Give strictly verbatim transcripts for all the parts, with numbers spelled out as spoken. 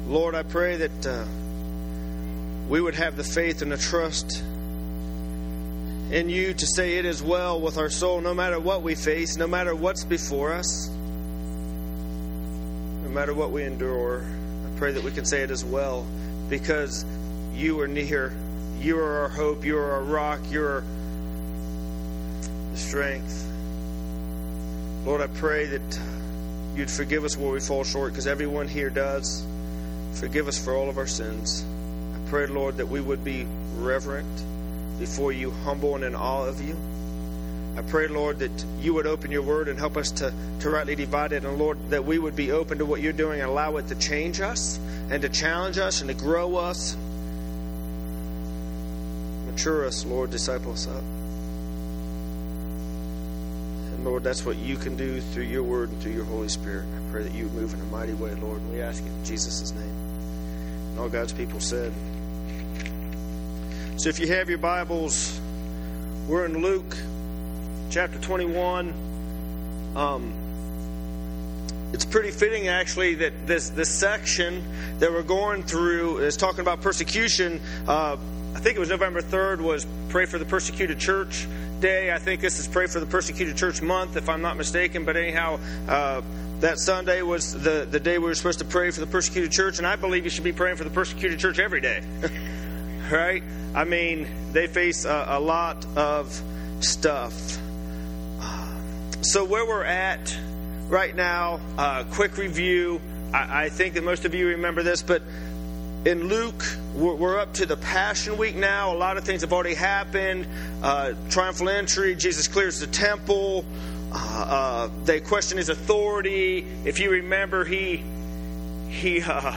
Lord, I pray that uh, we would have the faith and the trust in you to say it is well with our soul, no matter what we face, no matter what's before us, no matter what we endure. I pray that we can say it as well, because you are near. You are our hope. You are our rock. You are the strength. Lord, I pray that you'd forgive us where we fall short, because everyone here does. Forgive us for all of our sins. I pray, Lord, that we would be reverent before you, humble and in awe of you. I pray, Lord, that you would open your word and help us to, to rightly divide it. And, Lord, that we would be open to what you're doing and allow it to change us and to challenge us and to grow us. Mature us, Lord. Disciple us up. And, Lord, that's what you can do through your word and through your Holy Spirit. I pray that you would move in a mighty way, Lord. And we ask it in Jesus' name. And all God's people said. So if you have your Bibles, we're in Luke chapter twenty-one. Um, it's pretty fitting, actually, that this, this section that we're going through is talking about persecution. Uh, I think it was November third was Pray for the Persecuted Church Day. I think this is Pray for the Persecuted Church Month, if I'm not mistaken. But anyhow, uh, that Sunday was the, the day we were supposed to pray for the persecuted church. And I believe you should be praying for the persecuted church every day. Right? I mean, they face a, a lot of stuff. So where we're at right now, uh, quick review. I, I think that most of you remember this, but in Luke, we're, we're up to the Passion Week now. A lot of things have already happened. Uh, triumphal entry, Jesus clears the temple. Uh, uh, they question his authority. If you remember, he he uh,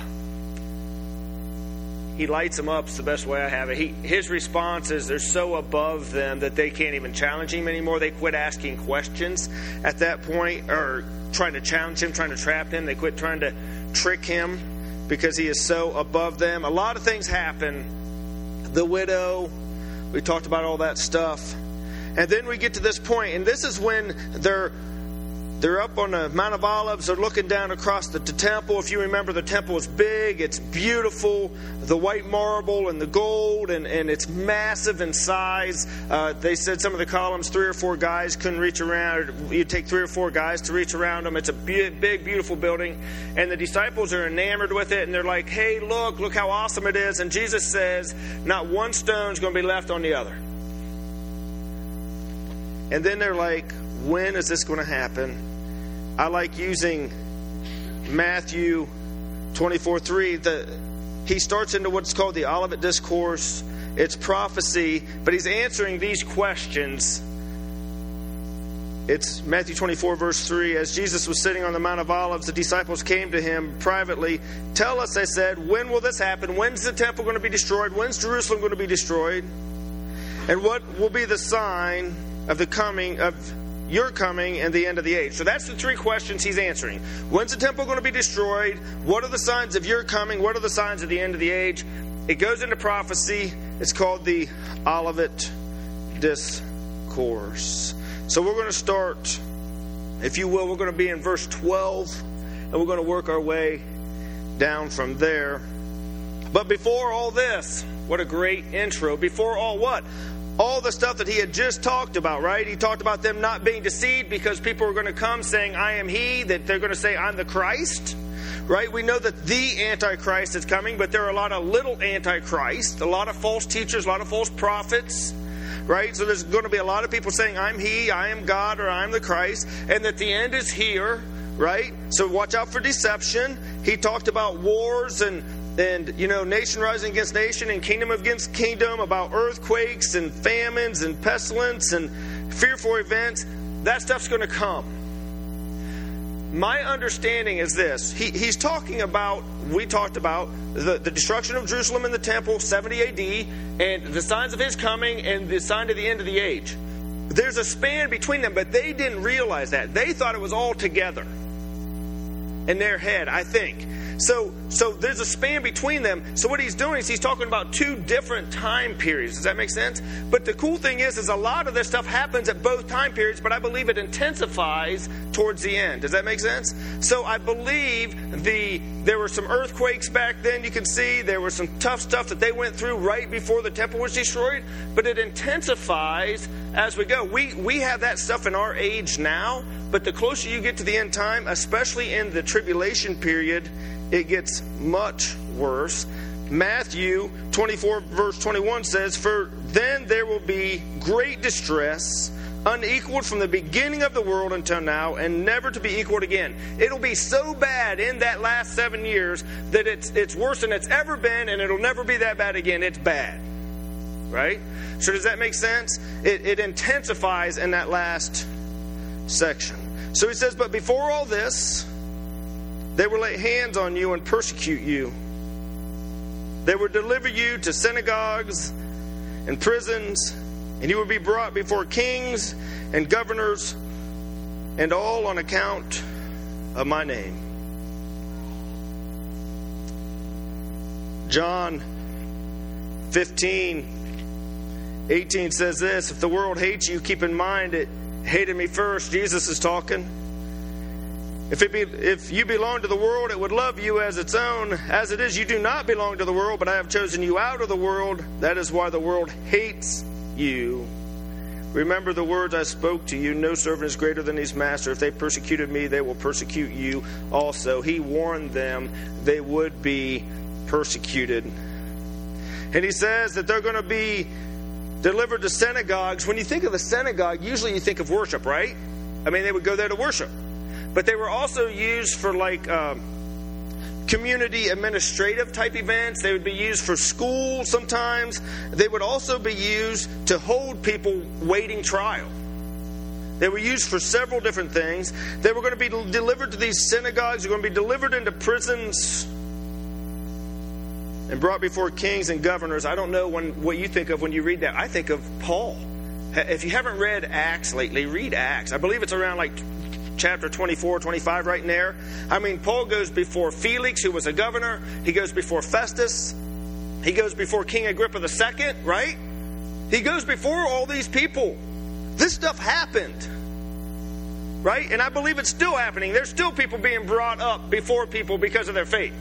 he lights them up. It's the best way I have it. He, his response is they're so above them that they can't even challenge him anymore. They quit asking questions at that point, or trying to challenge him, trying to trap him. They quit trying to trick him because he is so above them. A lot of things happen. The widow, we talked about all that stuff. And then we get to this point, and this is when they're they're up on the Mount of Olives. They're looking down across the, the temple. If you remember, the temple is big. It's beautiful. The white marble and the gold, and, and it's massive in size. Uh, they said some of the columns, three or four guys couldn't reach around. You'd take three or four guys to reach around them. It's a big, big, beautiful building. And the disciples are enamored with it, and they're like, hey, look, look how awesome it is. And Jesus says, not one stone's going to be left on the other. And then they're like, when is this going to happen? I like using Matthew twenty-four three. The, he starts into what's called the Olivet Discourse. It's prophecy, but he's answering these questions. It's Matthew twenty-four, verse three. As Jesus was sitting on the Mount of Olives, the disciples came to him privately. Tell us, they said, when will this happen? When's the temple going to be destroyed? When's Jerusalem going to be destroyed? And what will be the sign of the coming of your coming and the end of the age? So that's the three questions he's answering. When's the temple going to be destroyed? What are the signs of your coming? What are the signs of the end of the age? It goes into prophecy. It's called the Olivet Discourse. So we're going to start, if you will, we're going to be in verse twelve, and we're going to work our way down from there. But before all this, what a great intro. Before all what? All the stuff that he had just talked about, right? He talked about them not being deceived because people are going to come saying, I am he, that they're going to say, I'm the Christ, right? We know that the Antichrist is coming, but there are a lot of little Antichrist, a lot of false teachers, a lot of false prophets, right? So there's going to be a lot of people saying, I'm he, I am God, or I'm the Christ, and that the end is here, right? So watch out for deception. He talked about wars and And, you know, nation rising against nation and kingdom against kingdom, about earthquakes and famines and pestilence and fearful events. That stuff's going to come. My understanding is this. He, he's talking about, we talked about, the, the destruction of Jerusalem and the temple, seventy A D, and the signs of his coming and the sign of the end of the age. There's a span between them, but they didn't realize that. They thought it was all together in their head, I think. So, so there's a span between them. So what he's doing is he's talking about two different time periods. Does that make sense? But the cool thing is, is a lot of this stuff happens at both time periods, but I believe it intensifies towards the end. Does that make sense? So I believe the there were some earthquakes back then. You can see there was some tough stuff that they went through right before the temple was destroyed, but it intensifies as we go. We we have that stuff in our age now, but the closer you get to the end time, especially in the tribulation period, it gets much worse. Matthew twenty-four verse twenty-one says, "For then there will be great distress, unequaled from the beginning of the world until now, and never to be equaled again." It'll be so bad in that last seven years that it's it's worse than it's ever been, and it'll never be that bad again. It's bad. Right? So does that make sense? It, it intensifies in that last section. So he says, "But before all this, they will lay hands on you and persecute you. They will deliver you to synagogues and prisons, and you will be brought before kings and governors, and all on account of my name." John fifteen eighteen says this, "If the world hates you, keep in mind it hated me first." Jesus is talking. If it be, if you belong to the world, it would love you as its own. As it is, you do not belong to the world, but I have chosen you out of the world. That is why the world hates you. Remember the words I spoke to you. No servant is greater than his master. If they persecuted me, they will persecute you also. He warned them they would be persecuted. And he says that they're going to be delivered to synagogues. When you think of the synagogue, usually you think of worship, right? I mean, they would go there to worship. But they were also used for like um, community administrative type events. They would be used for school sometimes. They would also be used to hold people waiting trial. They were used for several different things. They were going to be delivered to these synagogues. They were going to be delivered into prisons and brought before kings and governors. I don't know when, what you think of when you read that. I think of Paul. If you haven't read Acts lately, read Acts. I believe it's around like chapter twenty-four, twenty-five, right in there. I mean, Paul goes before Felix, who was a governor. He goes before Festus. He goes before King Agrippa the Second, right? He goes before all these people. This stuff happened, right? And I believe it's still happening. There's still people being brought up before people because of their faith.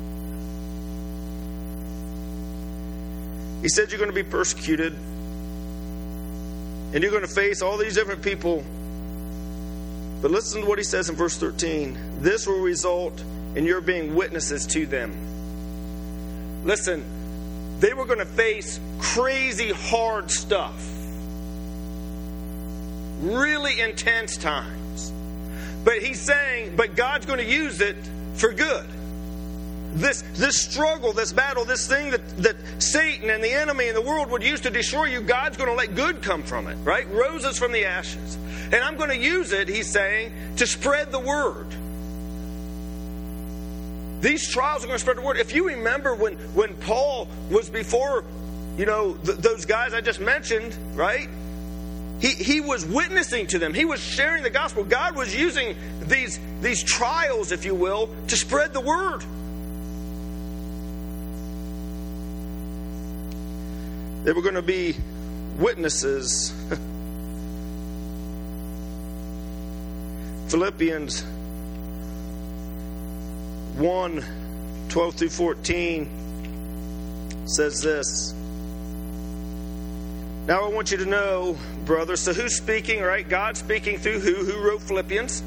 He said you're going to be persecuted, and you're going to face all these different people. But listen to what he says in verse thirteen. This will result in your being witnesses to them. Listen, they were going to face crazy hard stuff. Really intense times. But he's saying, but God's going to use it for good. This this struggle, this battle, this thing that, that Satan and the enemy and the world would use to destroy you, God's going to let good come from it, right? Roses from the ashes. And I'm going to use it, he's saying, to spread the word. These trials are going to spread the word. If you remember when, when Paul was before, you know, th- those guys I just mentioned, right? He, he was witnessing to them. He was sharing the gospel. God was using these, these trials, if you will, to spread the word. They were going to be witnesses. Philippians one, twelve through fourteen says this. Now I want you to know, brothers, so who's speaking, right? God speaking through who? Who wrote Philippians?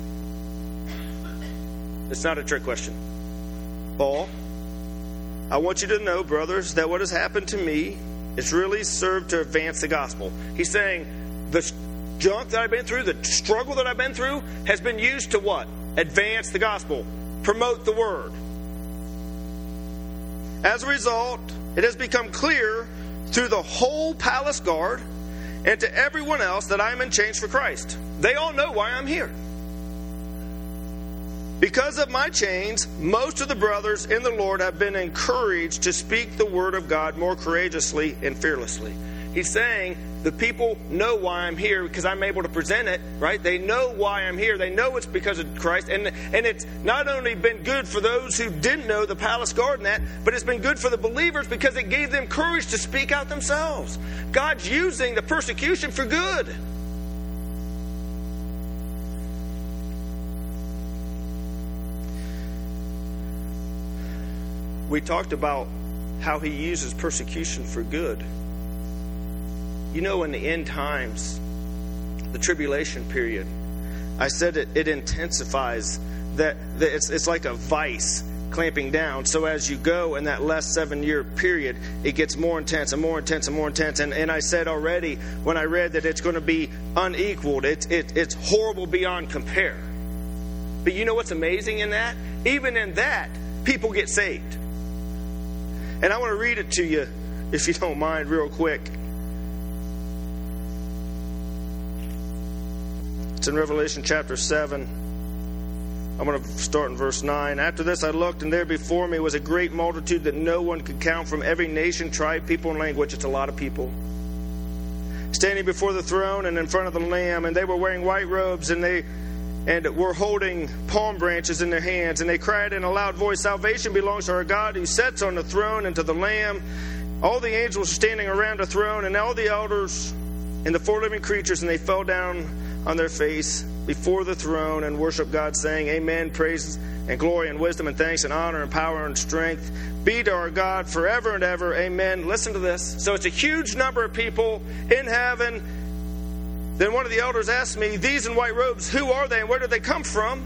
It's not a trick question. Paul. I want you to know, brothers, that what has happened to me it's really served to advance the gospel. He's saying the junk that I've been through, the struggle that I've been through, has been used to what? Advance the gospel. Promote the word. As a result, it has become clear through the whole palace guard and to everyone else that I am in chains for Christ. They all know why I'm here. Because of my chains, most of the brothers in the Lord have been encouraged to speak the word of God more courageously and fearlessly. He's saying the people know why I'm here because I'm able to present it, right? They know why I'm here. They know it's because of Christ. And, and it's not only been good for those who didn't know the palace guard and that, but it's been good for the believers because it gave them courage to speak out themselves. God's using the persecution for good. We talked about how he uses persecution for good. You know, in the end times, the tribulation period, I said it, it intensifies. That, that it's, it's like a vice clamping down. So as you go in that last seven-year period, it gets more intense and more intense and more intense. And, and I said already when I read that it's going to be unequaled. It's, it, it's horrible beyond compare. But you know what's amazing in that? Even in that, people get saved. And I want to read it to you, if you don't mind, real quick. It's in Revelation chapter seven. I'm going to start in verse nine. After this I looked, and there before me was a great multitude that no one could count, from every nation, tribe, people, and language. It's a lot of people. Standing before the throne and in front of the Lamb, and they were wearing white robes, and they and were holding palm branches in their hands. And they cried in a loud voice, "Salvation belongs to our God who sits on the throne and to the Lamb." All the angels were standing around the throne, and all the elders and the four living creatures, and they fell down on their face before the throne and worshiped God, saying, "Amen, praise and glory and wisdom and thanks and honor and power and strength be to our God forever and ever. Amen." Listen to this. So it's a huge number of people in heaven. Then one of the elders asked me, "These in white robes, who are they and where did they come from?"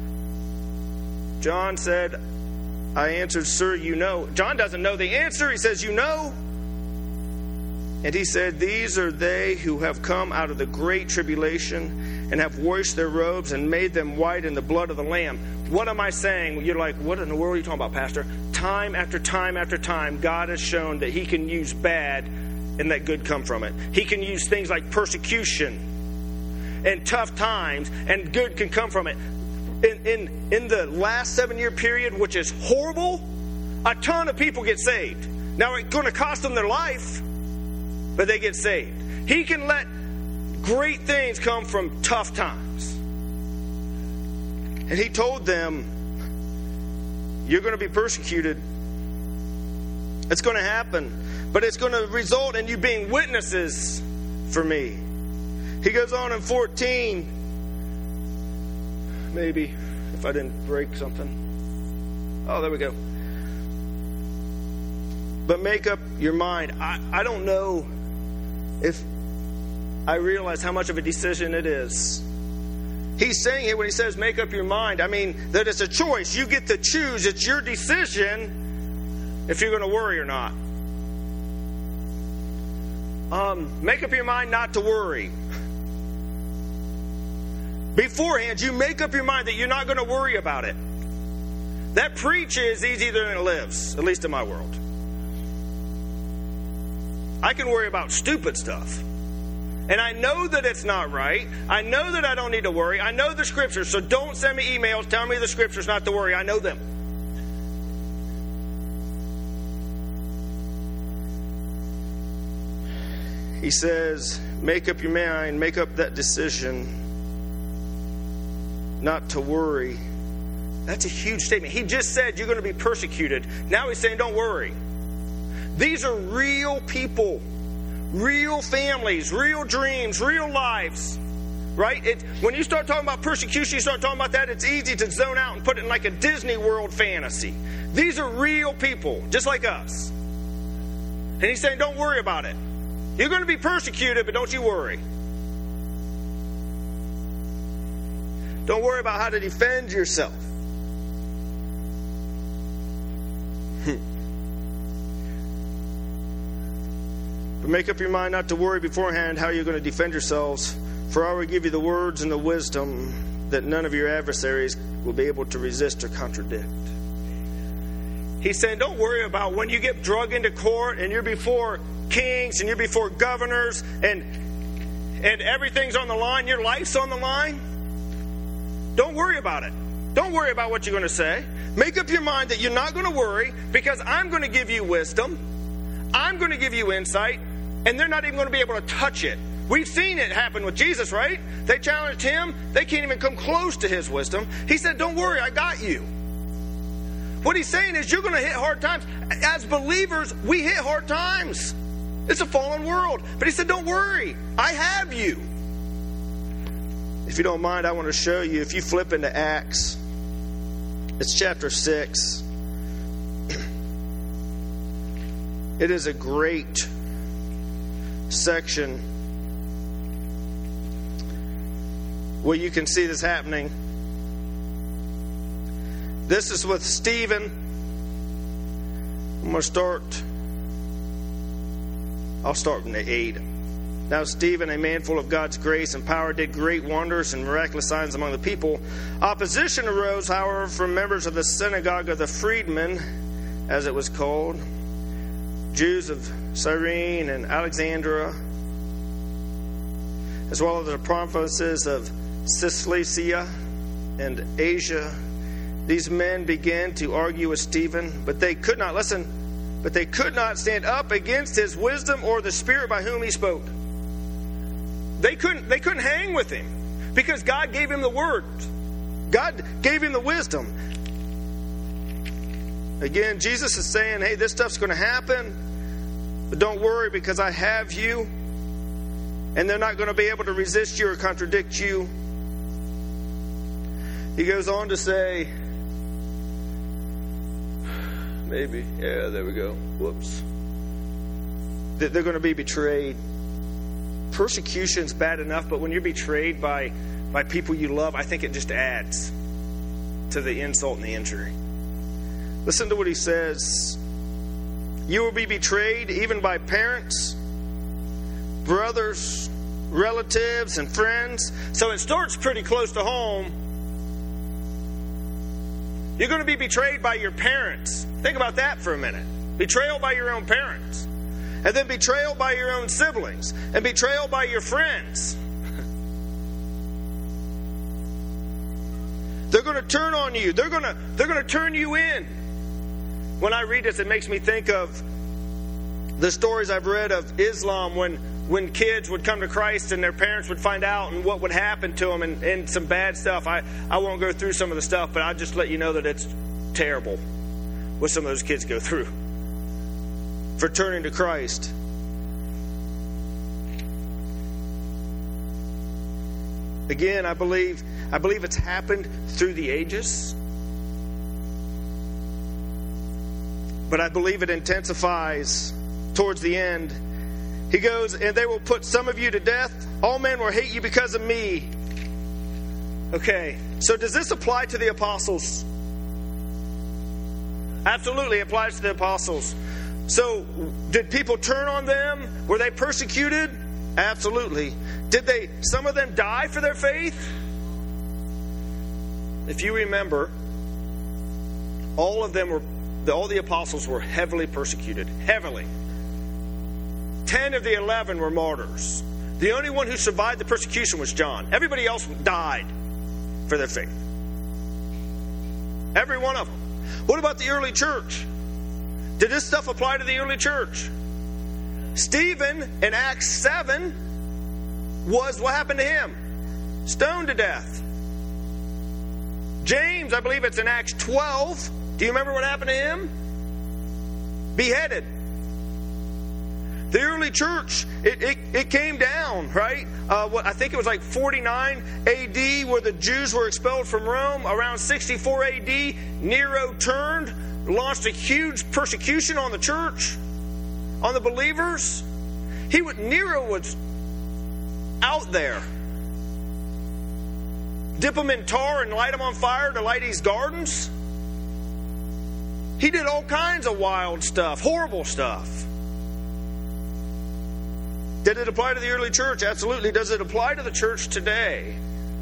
John said, I answered, "Sir, you know." John doesn't know the answer. He says, "You know." And he said, "These are they who have come out of the great tribulation and have washed their robes and made them white in the blood of the Lamb." What am I saying? You're like, what in the world are you talking about, Pastor? Time after time after time, God has shown that he can use bad and let good come from it. He can use things like persecution and tough times, and good can come from it. In, in, in the last seven-year period, which is horrible, a ton of people get saved. Now, it's going to cost them their life, but they get saved. He can let great things come from tough times. And he told them, you're going to be persecuted. It's going to happen. But it's going to result in you being witnesses for me. He goes on in fourteen. Maybe, if I didn't break something. Oh, there we go. But make up your mind. I, I don't know if I realize how much of a decision it is. He's saying here when he says make up your mind, I mean that it's a choice. You get to choose. It's your decision if you're going to worry or not. Um, make up your mind not to worry. Beforehand, you make up your mind that you're not going to worry about it. That preach is easier than it lives, at least in my world. I can worry about stupid stuff. And I know that it's not right. I know that I don't need to worry. I know the scriptures, so don't send me emails telling me the scriptures not to worry. I know them. He says, make up your mind, make up that decision not to worry. That's a huge statement. He just said you're going to be persecuted. Now he's saying don't worry. These are real people, real families, real dreams, real lives, right? It, when you start talking about persecution, you start talking about that, it's easy to zone out and put it in like a Disney World fantasy. These are real people, just like us. And he's saying don't worry about it. You're going to be persecuted, but don't you worry. Don't worry about how to defend yourself. But make up your mind not to worry beforehand how you're going to defend yourselves. For I will give you the words and the wisdom that none of your adversaries will be able to resist or contradict. He's saying don't worry about when you get dragged into court and you're before kings and you're before governors and and everything's on the line, your life's on the line. Don't worry about it. Don't worry about what you're going to say. Make up your mind that you're not going to worry because I'm going to give you wisdom. I'm going to give you insight. and they're not even going to be able to touch it. We've seen it happen with Jesus, right? They challenged him. They can't even come close to his wisdom. He said, don't worry, I got you. What he's saying is you're going to hit hard times. As believers, we hit hard times. It's a fallen world. But he said, don't worry, I have you. If you don't mind, I want to show you, if you flip into Acts, it's chapter six. It is a great section where you can see this happening. This is with Stephen. I'm going to start. I'll start in the eight. Now Stephen, a man full of God's grace and power, did great wonders and miraculous signs among the people. Opposition arose, however, from members of the synagogue of the freedmen, as it was called, Jews of Cyrene and Alexandria, as well as the provinces of Cilicia and Asia. These men began to argue with Stephen, but they could not, listen, but they could not stand up against his wisdom or the Spirit by whom he spoke. They couldn't, they couldn't hang with him because God gave him the word. God gave him the wisdom. Again, Jesus is saying, hey, this stuff's going to happen, but don't worry because I have you, and they're not going to be able to resist you or contradict you. He goes on to say, maybe, yeah, there we go. Whoops. That they're going to be betrayed. Persecution's bad enough, but when you're betrayed by, by people you love, I think it just adds to the insult and the injury. Listen to what he says. You will be betrayed even by parents, brothers, relatives, and friends. So it starts pretty close to home. You're going to be betrayed by your parents. Think about that for a minute. Betrayal by your own parents. And then betrayal by your own siblings. And betrayal by your friends. They're going to turn on you. They're going to, they're going to turn you in. When I read this, it makes me think of the stories I've read of Islam when, when kids would come to Christ and their parents would find out and what would happen to them and, and some bad stuff. I, I won't go through some of the stuff, but I'll just let you know that it's terrible what some of those kids go through for turning to Christ. Again, I believe I believe it's happened through the ages. But I believe it intensifies towards the end. He goes, and they will put some of you to death. All men will hate you because of me. Okay, so does this apply to the apostles? Absolutely, it applies to the apostles. So, did people turn on them? Were they persecuted? Absolutely. Did they? Some of them die for their faith? If you remember, all of them were, all the apostles were heavily persecuted. Heavily. Ten of the eleven were martyrs. The only one who survived the persecution was John. Everybody else died for their faith. Every one of them. What about the early church? Did this stuff apply to the early church? Stephen in Acts seven was, what happened to him? Stoned to death. James, I believe it's in Acts twelve. Do you remember what happened to him? Beheaded. The early church, it, it, it came down, right? Uh, what, I think it was like forty-nine A D where the Jews were expelled from Rome. Around sixty-four A D, Nero turned, launched a huge persecution on the church, on the believers. He would, Nero was out there. Dip them in tar and light them on fire to light his gardens. He did all kinds of wild stuff, horrible stuff. Did it apply to the early church? Absolutely. Does it apply to the church today?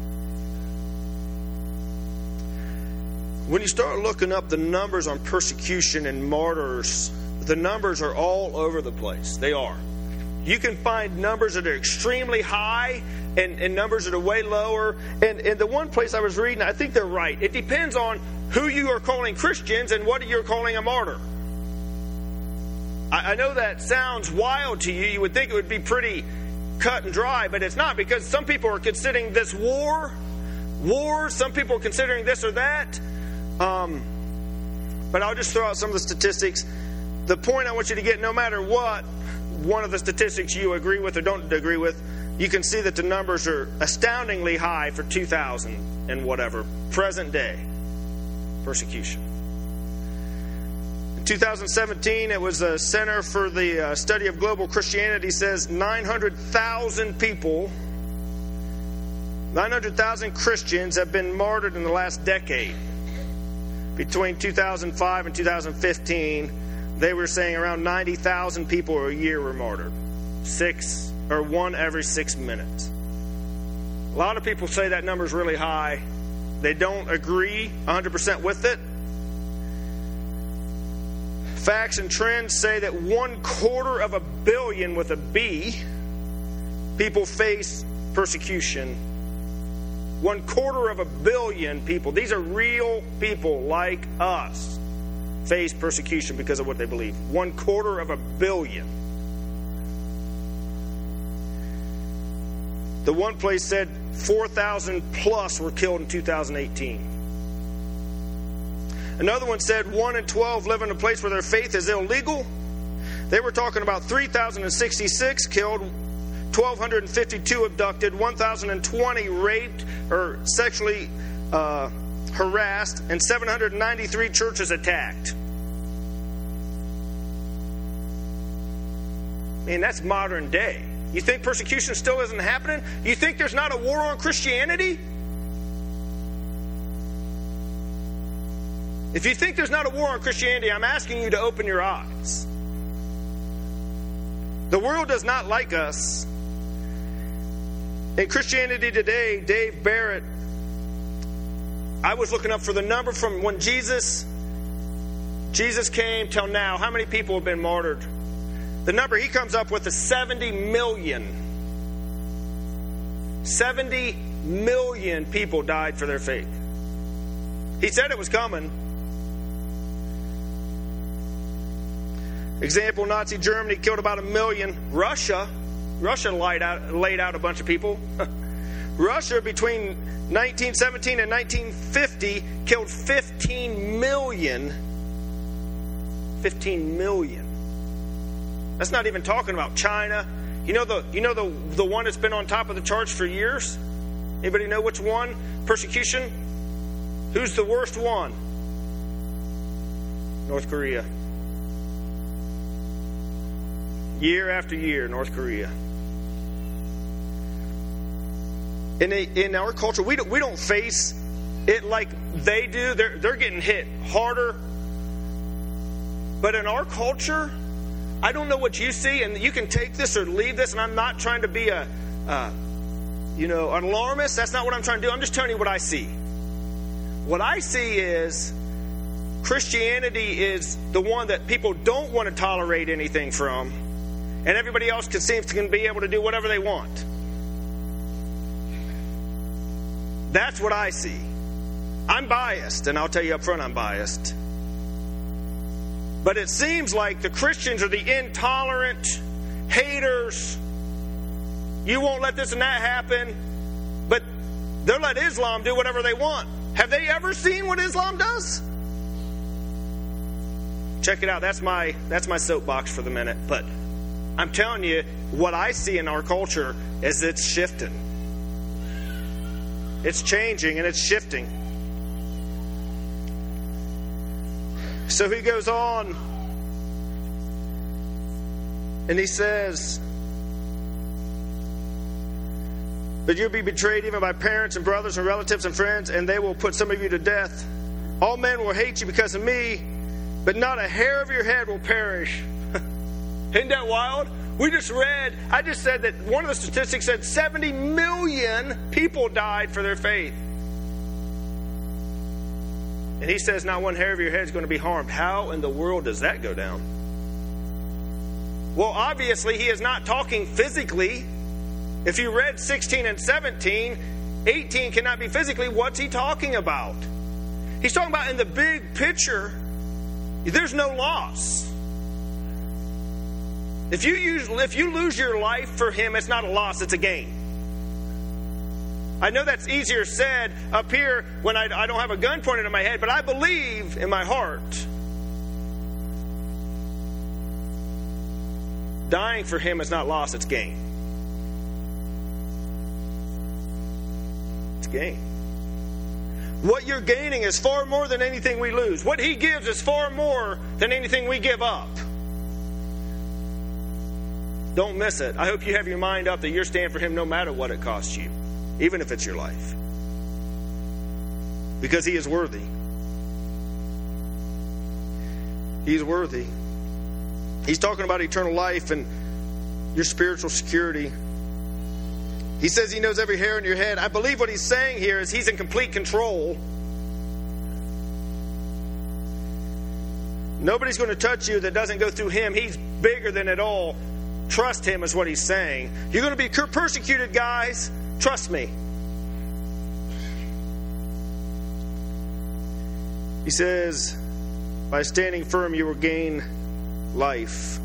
When you start looking up the numbers on persecution and martyrs, the numbers are all over the place. They are. You can find numbers that are extremely high and, and numbers that are way lower. And, and the one place I was reading, I think they're right. It depends on who you are calling Christians and what you're calling a martyr. I, I know that sounds wild to you. You would think it would be pretty cut and dry, but it's not, because some people are considering this war, war. Some people are considering this or that. Um, but I'll just throw out some of the statistics. The point I want you to get, no matter what one of the statistics you agree with or don't agree with, you can see that the numbers are astoundingly high for two thousand and whatever, present day persecution. In two thousand seventeen, it was a Center for the uh, Study of Global Christianity says nine hundred thousand people, nine hundred thousand Christians have been martyred in the last decade. Between two thousand five and two thousand fifteen, they were saying around ninety thousand people a year were martyred. Six or one every six minutes. A lot of people say that number is really high. They don't agree one hundred percent with it. Facts and trends say that one quarter of a billion with a B people face persecution. One quarter of a billion people, these are real people like us, face persecution because of what they believe. One quarter of a billion. The one place said four thousand plus were killed in two thousand eighteen. Another one said one in twelve live in a place where their faith is illegal. They were talking about three thousand sixty-six killed, one thousand two hundred fifty-two abducted, one thousand twenty raped or sexually uh, harassed, and seven hundred ninety-three churches attacked. I mean, that's modern day. You think persecution still isn't happening? You think there's not a war on Christianity? If you think there's not a war on Christianity, I'm asking you to open your eyes. The world does not like us. In Christianity Today, Dave Barrett, I was looking up for the number from when Jesus, Jesus came till now. How many people have been martyred? The number he comes up with is seventy million. seventy million people died for their faith. He said it was coming. Example, Nazi Germany killed about a million. Russia, Russia laid out, laid out a bunch of people. Russia, between nineteen seventeen and nineteen fifty, killed fifteen million. fifteen million. That's not even talking about China. You know the you know the the one that's been on top of the charts for years? Anybody know which one? Persecution? Who's the worst one? North Korea. Year after year, North Korea. In a, in our culture, we don't we don't face it like they do. They're they're getting hit harder. But in our culture, I don't know what you see, and you can take this or leave this, and I'm not trying to be a, uh, you know, an alarmist. That's not what I'm trying to do. I'm just telling you what I see. What I see is Christianity is the one that people don't want to tolerate anything from, and everybody else can seem to be able to do whatever they want. That's what I see. I'm biased, and I'll tell you up front I'm biased. But it seems like the Christians are the intolerant haters. You won't let this and that happen. But they'll let Islam do whatever they want. Have they ever seen what Islam does? Check it out. That's my that's my soapbox for the minute. But I'm telling you, what I see in our culture is it's shifting. It's changing and it's shifting. So he goes on and he says, but you'll be betrayed even by parents and brothers and relatives and friends, and they will put some of you to death. All men will hate you because of me, but not a hair of your head will perish. Isn't that wild? We just read, I just said that one of the statistics said seventy million people died for their faith. And he says not one hair of your head is going to be harmed. How in the world does that go down? Well, obviously he is not talking physically. If you read sixteen and seventeen, eighteen cannot be physically. What's he talking about? He's talking about in the big picture, there's no loss. If you use, if you lose your life for him, it's not a loss, it's a gain. I know that's easier said up here when I, I don't have a gun pointed at my head, but I believe in my heart. Dying for him is not loss, it's gain. It's gain. What you're gaining is far more than anything we lose. What he gives is far more than anything we give up. Don't miss it. I hope you have your mind up that you're standing for him no matter what it costs you, even if it's your life. Because he is worthy. He's worthy. He's talking about eternal life and your spiritual security. He says he knows every hair on your head. I believe what he's saying here is he's in complete control. Nobody's going to touch you that doesn't go through him. He's bigger than it all. Trust him is what he's saying. You're going to be persecuted, guys. Trust me. He says, by standing firm, you will gain life.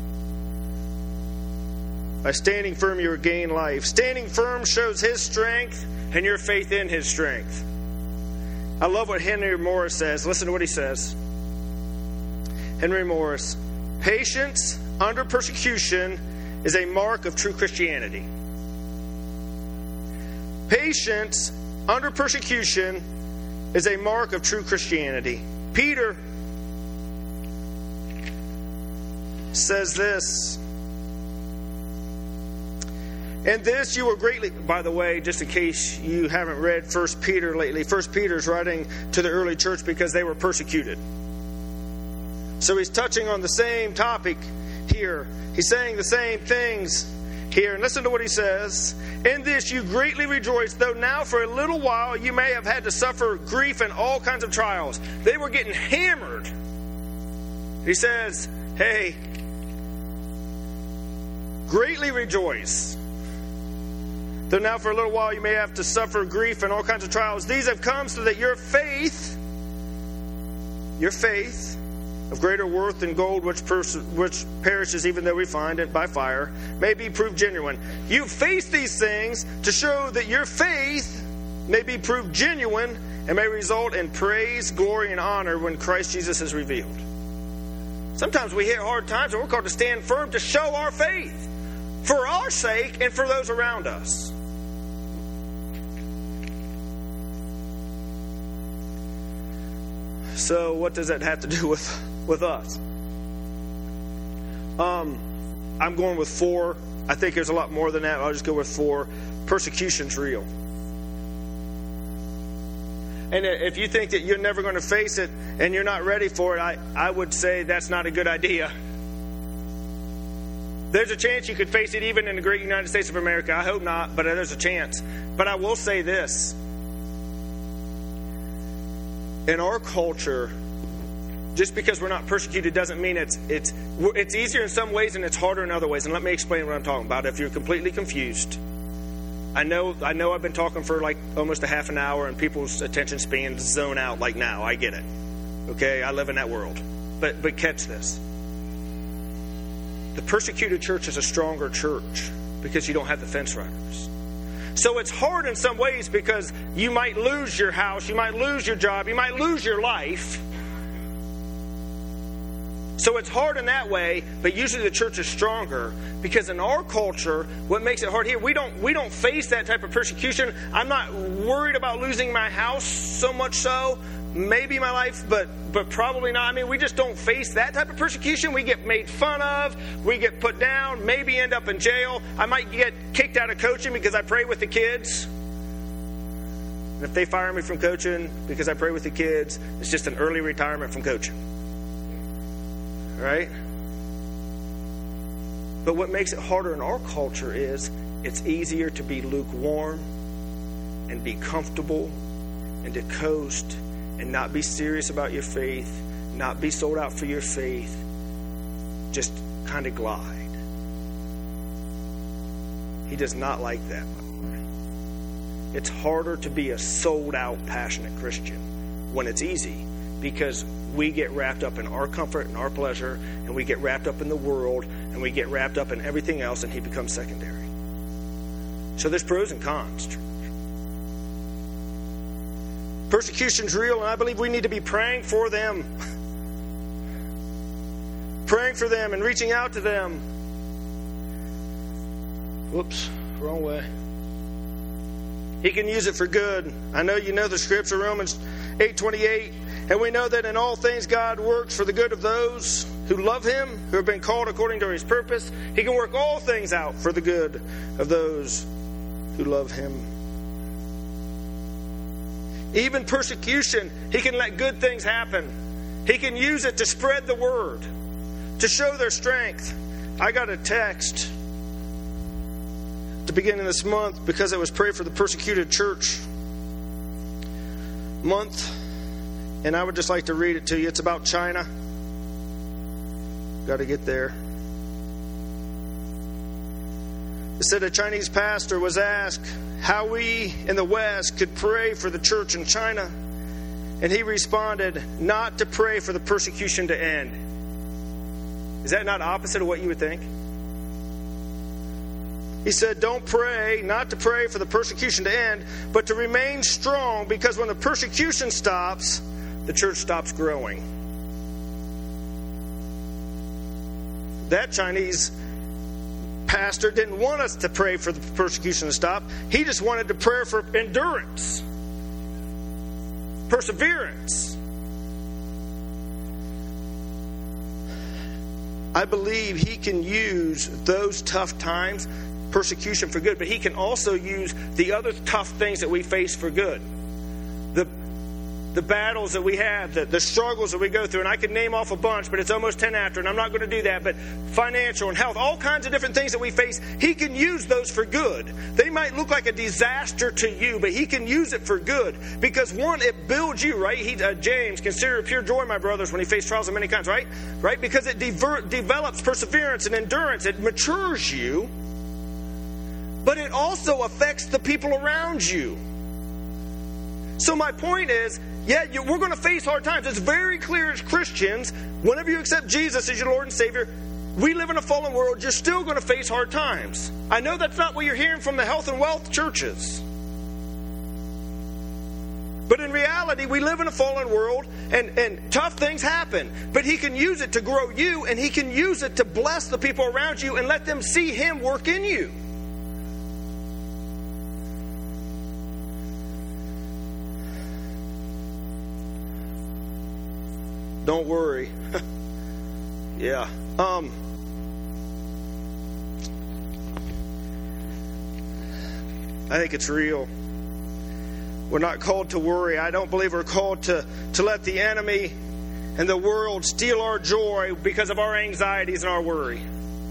By standing firm, you will gain life. Standing firm shows his strength and your faith in his strength. I love what Henry Morris says. Listen to what he says. Henry Morris, patience under persecution is a mark of true Christianity. Patience under persecution is a mark of true Christianity. Peter says this. And this you were greatly... By the way, just in case you haven't read First Peter lately, First Peter is writing to the early church because they were persecuted. So he's touching on the same topic here. He's saying the same things here. And listen to what he says. In this you greatly rejoice, though now for a little while you may have had to suffer grief and all kinds of trials. They were getting hammered. He says, hey, greatly rejoice. Though now for a little while you may have to suffer grief and all kinds of trials. These have come so that your faith, your faith, of greater worth than gold which, pers- which perishes even though we find it by fire, may be proved genuine. You face these things to show that your faith may be proved genuine and may result in praise, glory, and honor when Christ Jesus is revealed. Sometimes we hit hard times and we're called to stand firm to show our faith for our sake and for those around us. So what does that have to do with, with us? Um, I'm going with four. I think there's a lot more than that. I'll just go with four. Persecution's real. And if you think that you're never going to face it and you're not ready for it, I, I would say that's not a good idea. There's a chance you could face it even in the great United States of America. I hope not, but there's a chance. But I will say this. In our culture, just because we're not persecuted doesn't mean it's it's it's easier in some ways and it's harder in other ways. And let me explain what I'm talking about. If you're completely confused, I know I know I've been talking for like almost a half an hour and people's attention spans zone out like now. I get it. Okay, I live in that world. But but catch this. The persecuted church is a stronger church because you don't have the fence riders. So it's hard in some ways because you might lose your house, you might lose your job, you might lose your life. So it's hard in that way, but usually the church is stronger because in our culture, what makes it hard here, we don't we don't face that type of persecution. I'm not worried about losing my house so much so, maybe my life, but but probably not. I mean, we just don't face that type of persecution. We get made fun of, we get put down, maybe end up in jail. I might get kicked out of coaching because I pray with the kids. And if they fire me from coaching because I pray with the kids, it's just an early retirement from coaching. Right? But what makes it harder in our culture is it's easier to be lukewarm and be comfortable and to coast and not be serious about your faith, not be sold out for your faith, just kind of glide. He does not like that, by the way. It's harder to be a sold out, passionate Christian when it's easy because we get wrapped up in our comfort and our pleasure, and we get wrapped up in the world, and we get wrapped up in everything else, and he becomes secondary. So there's pros and cons. Persecution's real, and I believe we need to be praying for them. Praying for them and reaching out to them. Whoops, wrong way. He can use it for good. I know you know the scripture, Romans eight twenty-eight. And we know that in all things God works for the good of those who love him, who have been called according to his purpose. He can work all things out for the good of those who love him. Even persecution, he can let good things happen. He can use it to spread the word, to show their strength. I got a text at the beginning of this month because it was Pray for the Persecuted Church month. And I would just like to read it to you. It's about China. Got to get there. It said a Chinese pastor was asked how we in the West could pray for the church in China. And he responded, not to pray for the persecution to end. Is that not opposite of what you would think? He said, don't pray, not to pray for the persecution to end, but to remain strong, because when the persecution stops, the church stops growing. That Chinese pastor didn't want us to pray for the persecution to stop. He just wanted to pray for endurance, perseverance. I believe he can use those tough times, persecution, for good, but he can also use the other tough things that we face for good. The The battles that we have, the, the struggles that we go through, and I could name off a bunch, but it's almost ten after, and I'm not going to do that, but financial and health, all kinds of different things that we face, he can use those for good. They might look like a disaster to you, but he can use it for good. Because one, it builds you, right? He, uh, James, consider it pure joy, my brothers, when he faced trials of many kinds, right? Right? Because it dever- develops perseverance and endurance. It matures you, but it also affects the people around you. So my point is, yeah, you, we're going to face hard times. It's very clear as Christians, whenever you accept Jesus as your Lord and Savior, we live in a fallen world, you're still going to face hard times. I know that's not what you're hearing from the health and wealth churches. But in reality, we live in a fallen world, and, and tough things happen. But he can use it to grow you, and he can use it to bless the people around you and let them see him work in you. Don't worry. yeah. Um, I think it's real. We're not called to worry. I don't believe we're called to, to let the enemy and the world steal our joy because of our anxieties and our worry.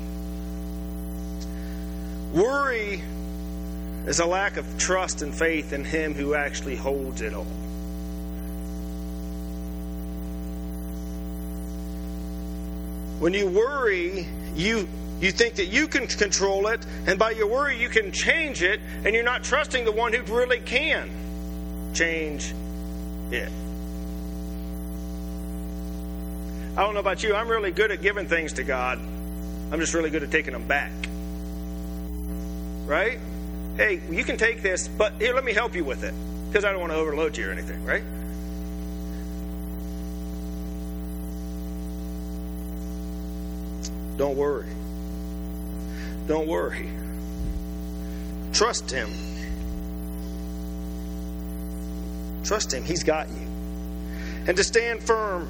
Worry is a lack of trust and faith in him who actually holds it all. When you worry, you you think that you can control it, and by your worry you can change it, and you're not trusting the one who really can change it. I don't know about you, I'm really good at giving things to God. I'm just really good at taking them back. Right? Hey, you can take this, but here, let me help you with it, because I don't want to overload you or anything, right? Don't worry. Don't worry. Trust him. Trust him. He's got you. And to stand firm.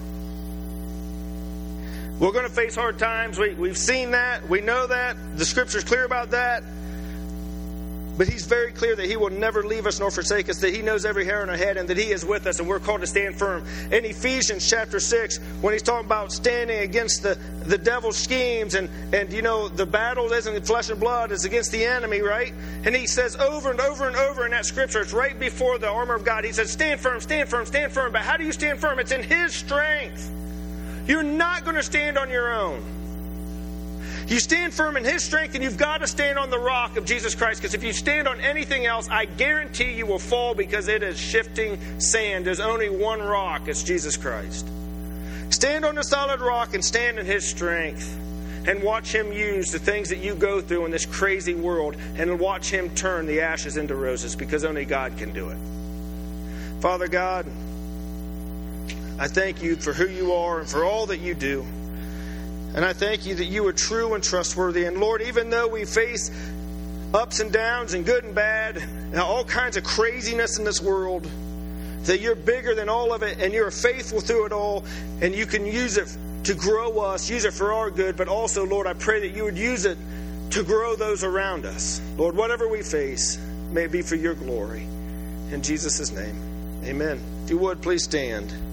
We're going to face hard times. We, we've seen that. We know that. The scripture's clear about that. But he's very clear that he will never leave us nor forsake us, that he knows every hair on our head, and that he is with us, and we're called to stand firm. In Ephesians chapter six, when he's talking about standing against the, the devil's schemes, and, and you know, the battle isn't in flesh and blood, it's against the enemy, right? And he says over and over and over in that scripture, it's right before the armor of God, he says, stand firm, stand firm, stand firm. But how do you stand firm? It's in his strength. You're not going to stand on your own. You stand firm in His strength, and you've got to stand on the rock of Jesus Christ. Because if you stand on anything else, I guarantee you will fall, because it is shifting sand. There's only one rock. It's Jesus Christ. Stand on the solid rock and stand in His strength. And watch Him use the things that you go through in this crazy world. And watch Him turn the ashes into roses, because only God can do it. Father God, I thank You for who You are and for all that You do. And I thank You that You are true and trustworthy. And Lord, even though we face ups and downs and good and bad, and all kinds of craziness in this world, that You're bigger than all of it, and You're faithful through it all, and You can use it to grow us, use it for our good, but also, Lord, I pray that You would use it to grow those around us. Lord, whatever we face, may it be for Your glory. In Jesus' name, amen. If you would, please stand.